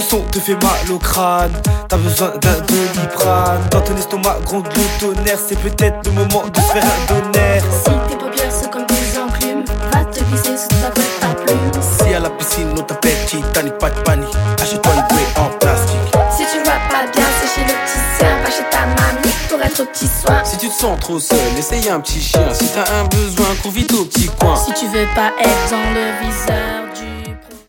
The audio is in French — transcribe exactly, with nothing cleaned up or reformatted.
son te fait mal au crâne. T'as besoin d'un Doliprane. Dans ton estomac gronde le tonnerre. C'est peut-être le moment de se faire un donner. Si tes paupières sont comme des enclumes, va te glisser sous ta boîte à plumes. Si à la piscine on t'appelle Titanic, pas de panique, achète-toi une bouée en plastique. Si tu vois pas bien, c'est chez l'opticien, va chez ta mamie pour être au petit soin. Si tu te sens trop seul, essaye un petit chien. Si t'as un besoin, cours vite au petit coin. Si tu veux pas être dans le viseur,